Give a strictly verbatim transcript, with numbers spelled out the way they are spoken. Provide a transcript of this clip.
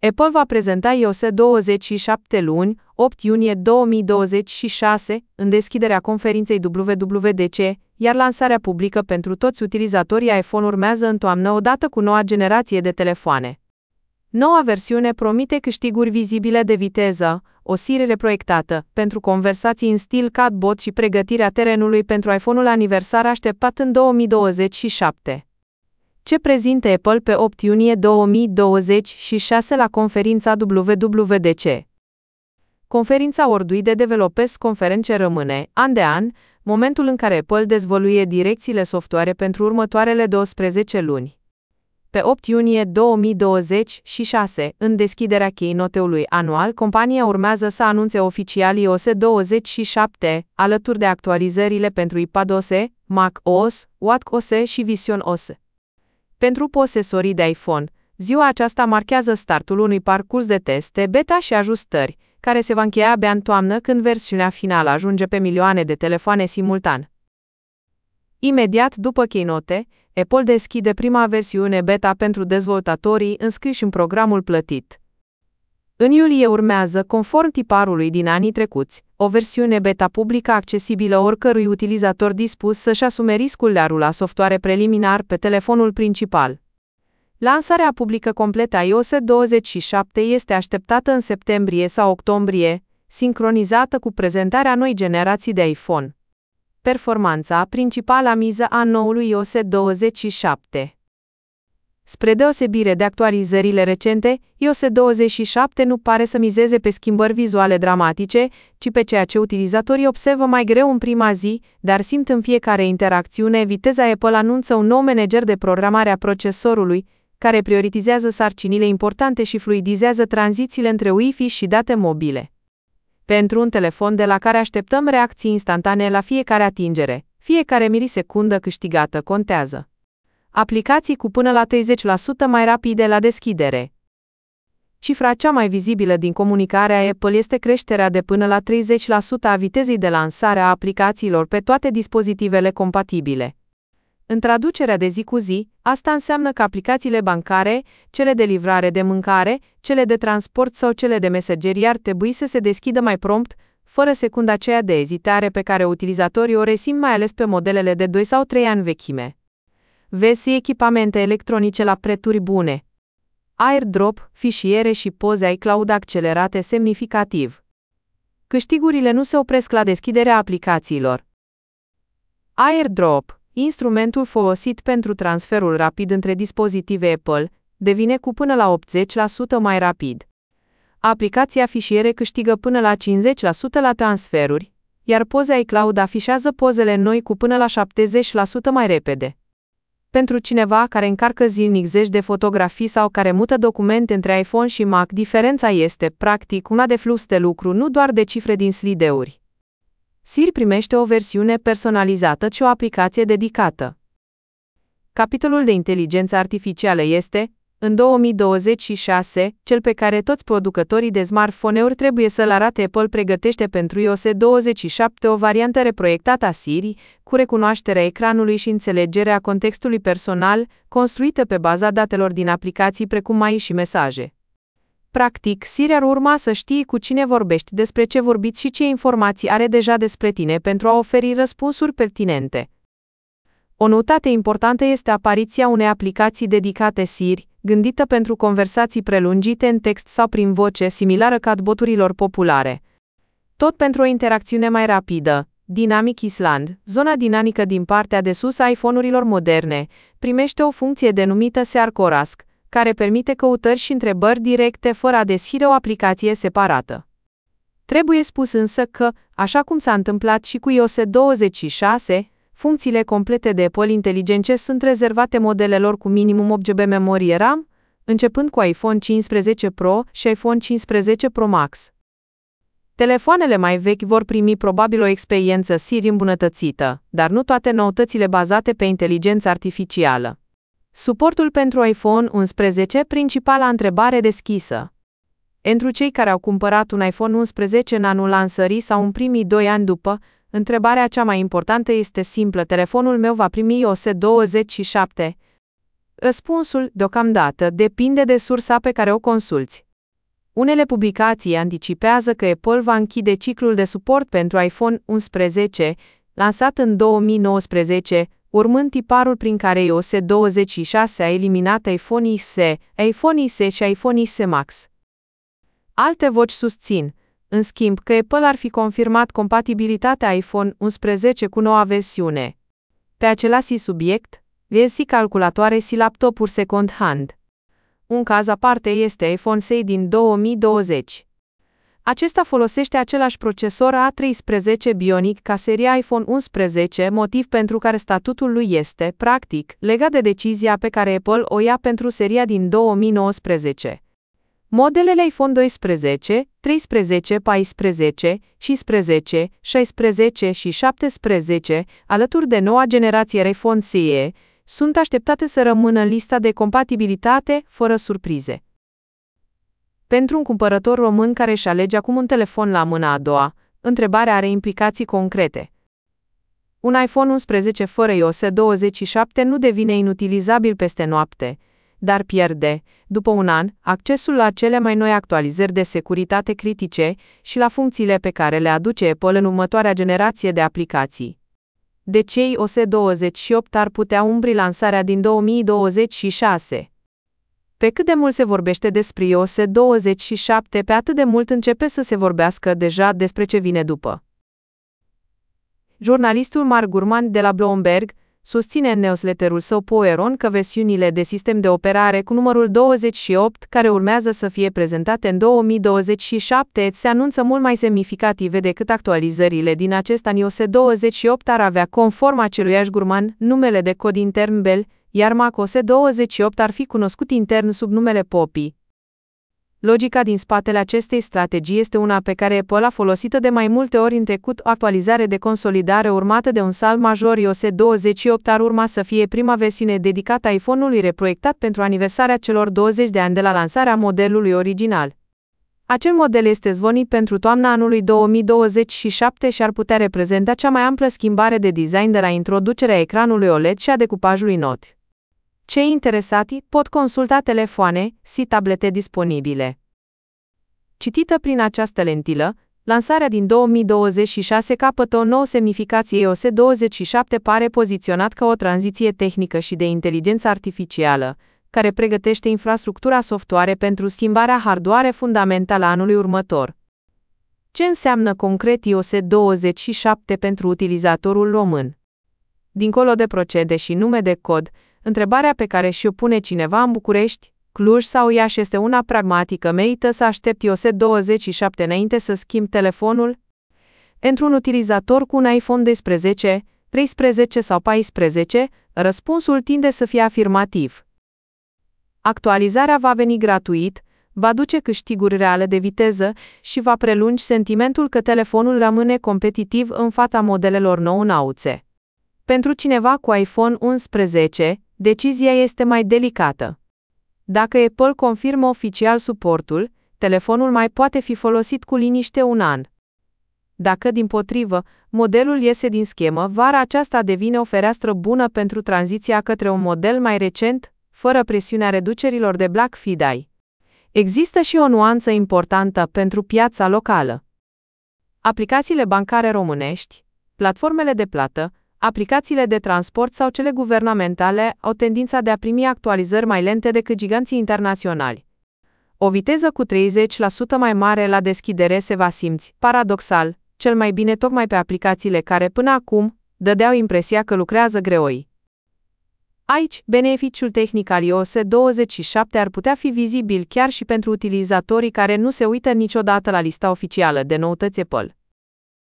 Apple va prezenta i O S douăzeci și șapte luni, opt iunie două mii douăzeci și șase, în deschiderea conferinței W W D C, iar lansarea publică pentru toți utilizatorii iPhone urmează în toamnă odată cu noua generație de telefoane. Noua versiune promite câștiguri vizibile de viteză, o Siri reproiectată, pentru conversații în stil chatbot și pregătirea terenului pentru iPhone-ul aniversar așteptat în două mii douăzeci și șapte. Ce prezintă Apple pe opt iunie două mii douăzeci și șase la conferința W W D C? Conferința Worldwide de Developers Conference rămâne, an de an, momentul în care Apple dezvăluie direcțiile software pentru următoarele douăsprezece luni. Pe opt iunie două mii douăzeci și șase, în deschiderea keynote-ului anual, compania urmează să anunțe oficial i O S douăzeci și șapte, alături de actualizările pentru iPadOS, macOS, watchOS și visionOS. Pentru posesorii de iPhone, ziua aceasta marchează startul unui parcurs de teste, beta și ajustări, care se va încheia abia în toamnă când versiunea finală ajunge pe milioane de telefoane simultan. Imediat după keynote, Apple deschide prima versiune beta pentru dezvoltatorii înscriși în programul plătit. În iulie urmează, conform tiparului din anii trecuți, o versiune beta publică accesibilă oricărui utilizator dispus să-și asume riscul de a rula software preliminar pe telefonul principal. Lansarea publică completă a i O S douăzeci și șapte este așteptată în septembrie sau octombrie, sincronizată cu prezentarea noi generații de iPhone. Performanța, principala miză a noului i O S douăzeci și șapte. Spre deosebire de actualizările recente, i O S douăzeci și șapte nu pare să mizeze pe schimbări vizuale dramatice, ci pe ceea ce utilizatorii observă mai greu în prima zi, dar simt în fiecare interacțiune. Viteza Apple anunță un nou manager de programare a procesorului, care prioritizează sarcinile importante și fluidizează tranzițiile între Wi-Fi și date mobile. Pentru un telefon de la care așteptăm reacții instantane la fiecare atingere, fiecare milisecundă câștigată contează. Aplicații cu până la treizeci la sută mai rapide la deschidere. Cifra cea mai vizibilă din comunicarea Apple este creșterea de până la treizeci la sută a vitezei de lansare a aplicațiilor pe toate dispozitivele compatibile. În traducerea de zi cu zi, asta înseamnă că aplicațiile bancare, cele de livrare de mâncare, cele de transport sau cele de mesagerie ar trebui să se deschidă mai prompt, fără secunda aceea de ezitare pe care utilizatorii o resimt mai ales pe modelele de doi sau trei ani vechime. Vezi echipamente electronice la prețuri bune. AirDrop, fișiere și poze iCloud accelerate semnificativ. Câștigurile nu se opresc la deschiderea aplicațiilor. AirDrop, instrumentul folosit pentru transferul rapid între dispozitive Apple, devine cu până la optzeci la sută mai rapid. Aplicația fișiere câștigă până la cincizeci la sută la transferuri, iar poza iCloud afișează pozele noi cu până la șaptezeci la sută mai repede. Pentru cineva care încarcă zilnic zeci de fotografii sau care mută documente între iPhone și Mac, diferența este, practic, una de flux de lucru, nu doar de cifre din slideuri. Siri primește o versiune personalizată și o aplicație dedicată. Capitolul de inteligență artificială este, în două mii douăzeci și șase, cel pe care toți producătorii de smartphone-uri trebuie să-l arate. Apple pregătește pentru i O S douăzeci și șapte o variantă reproiectată a Siri, cu recunoașterea ecranului și înțelegerea contextului personal, construită pe baza datelor din aplicații precum Mai și mesaje. Practic, Siri ar urma să știe cu cine vorbești, despre ce vorbiți și ce informații are deja despre tine pentru a oferi răspunsuri pertinente. O noutate importantă este apariția unei aplicații dedicate Siri, gândită pentru conversații prelungite în text sau prin voce, similară chatboturilor populare. Tot pentru o interacțiune mai rapidă. Dynamic Island, zona dinamică din partea de sus a iPhone-urilor moderne, primește o funcție denumită Sear Chorus, care permite căutări și întrebări directe fără a deschide o aplicație separată. Trebuie spus însă că, așa cum s-a întâmplat și cu i O S douăzeci și șase, funcțiile complete de Apple Intelligence sunt rezervate modelelor cu minimum opt gigabyte memorie RAM, începând cu iPhone cincisprezece Pro și iPhone cincisprezece Pro Max. Telefoanele mai vechi vor primi probabil o experiență Siri îmbunătățită, dar nu toate noutățile bazate pe inteligență artificială. Suportul pentru iPhone unsprezece, principala întrebare deschisă. Pentru cei care au cumpărat un iPhone unsprezece în anul lansării sau în primii doi ani după, întrebarea cea mai importantă este simplă: telefonul meu va primi i O S douăzeci și șapte? Răspunsul, deocamdată, depinde de sursa pe care o consulți. Unele publicații anticipează că Apple va închide ciclul de suport pentru iPhone unsprezece, lansat în două mii nouăsprezece, urmând tiparul prin care i O S douăzeci și șase a eliminat iPhone X S, iPhone X S și iPhone X S Max. Alte voci susțin, în schimb, că Apple ar fi confirmat compatibilitatea iPhone unsprezece cu noua versiune. Pe același subiect, vezi calculatoare și laptopuri second-hand. Un caz aparte este iPhone șase din două mii douăzeci. Acesta folosește același procesor A treisprezece Bionic ca seria iPhone unsprezece, motiv pentru care statutul lui este, practic, legat de decizia pe care Apple o ia pentru seria din două mii nouăsprezece. Modelele iPhone doisprezece, treisprezece, paisprezece, cincisprezece, șaisprezece și șaptesprezece, alături de noua generație iPhone S E, sunt așteptate să rămână în lista de compatibilitate, fără surprize. Pentru un cumpărător român care își alege acum un telefon la mâna a doua, întrebarea are implicații concrete. Un iPhone unsprezece fără i O S douăzeci și șapte nu devine inutilizabil peste noapte, dar pierde, după un an, accesul la cele mai noi actualizări de securitate critice și la funcțiile pe care le aduce Apple în următoarea generație de aplicații. De ce i O S douăzeci și opt ar putea umbri lansarea din două mii douăzeci și șase? Pe cât de mult se vorbește despre i O S douăzeci și șapte, pe atât de mult începe să se vorbească deja despre ce vine după. Jurnalistul Mark Gurman de la Bloomberg susține în newsletterul său Power On că versiunile de sistem de operare cu numărul douăzeci și opt, care urmează să fie prezentate în două mii douăzeci și șapte, se anunță mult mai semnificative decât actualizările din acest an. i O S douăzeci și opt ar avea, conform aceluiași Gurman, numele de cod intern Bell, iar Mac O S douăzeci și opt ar fi cunoscut intern sub numele Poppy. Logica din spatele acestei strategii este una pe care Apple a folosit-o de mai multe ori în trecut, o actualizare de consolidare urmată de un salt major. i O S douăzeci și opt ar urma să fie prima versiune dedicată iPhone-ului reproiectat pentru aniversarea celor douăzeci de ani de la lansarea modelului original. Acel model este zvonit pentru toamna anului două mii douăzeci și șapte și ar putea reprezenta cea mai amplă schimbare de design de la introducerea ecranului O L E D și a decupajului Note. Cei interesati pot consulta telefoane și tablete disponibile. Citită prin această lentilă, lansarea din două mii douăzeci și șase capătă o nouă semnificație. i O S douăzeci și șapte pare poziționat ca o tranziție tehnică și de inteligență artificială, care pregătește infrastructura software pentru schimbarea hardware fundamentală a anului următor. Ce înseamnă concret i O S douăzeci și șapte pentru utilizatorul român? Dincolo de procede și nume de cod, întrebarea pe care și-o pune cineva în București, Cluj sau Iași este una pragmatică: merită să aștepți i O S douăzeci și șapte înainte să schimbi telefonul? Într-un utilizator cu un iPhone doisprezece, treisprezece sau paisprezece, răspunsul tinde să fie afirmativ. Actualizarea va veni gratuit, va aduce câștiguri reale de viteză și va prelungi sentimentul că telefonul rămâne competitiv în fața modelelor nou-nauțe. Pentru cineva cu iPhone unsprezece, decizia este mai delicată. Dacă Apple confirmă oficial suportul, telefonul mai poate fi folosit cu liniște un an. Dacă, dimpotrivă, modelul iese din schemă, vara aceasta devine o fereastră bună pentru tranziția către un model mai recent, fără presiunea reducerilor de Black Friday. Există și o nuanță importantă pentru piața locală. Aplicațiile bancare românești, platformele de plată, aplicațiile de transport sau cele guvernamentale au tendința de a primi actualizări mai lente decât giganții internaționali. O viteză cu treizeci la sută mai mare la deschidere se va simți, paradoxal, cel mai bine tocmai pe aplicațiile care până acum dădeau impresia că lucrează greoi. Aici, beneficiul tehnic al i O S douăzeci și șapte ar putea fi vizibil chiar și pentru utilizatorii care nu se uită niciodată la lista oficială de noutăți Apple.